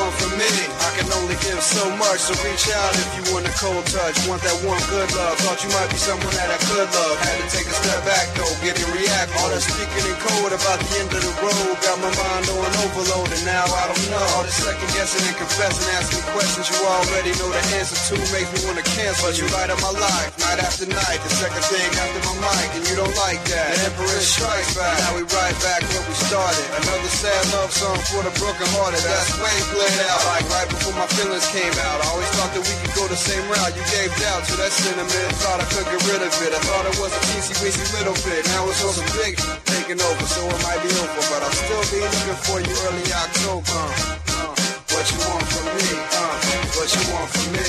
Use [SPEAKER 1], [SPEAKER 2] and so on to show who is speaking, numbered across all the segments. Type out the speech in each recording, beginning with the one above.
[SPEAKER 1] want from me? I can only give so much, so reach out if you want a cold touch. Want that warm, good love. Thought you might be someone that I could love. Had to take a step back though, get it react. All that speaking in code about the end of the road got my mind on overload, and now I don't know. All this second guessing and confessing, asking questions you already know the answer to makes me want to cancel. But you light up my life, night after night. The second thing after my mic, and you don't like that. The Emperor strikes back. Now we right back where we started. Another sad love song for the broken hearted. That's way played out, like right before my feelings came out. I always thought that we could go the same route. You gave doubt to that sentiment. Thought I could get rid of it. I thought it was a teensy weensy little bit. Now it's on some big taking over, so it might be over. But I'll still be looking for you early October. What you want from me? What you want from me?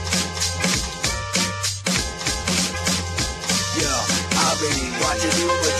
[SPEAKER 1] What you do, but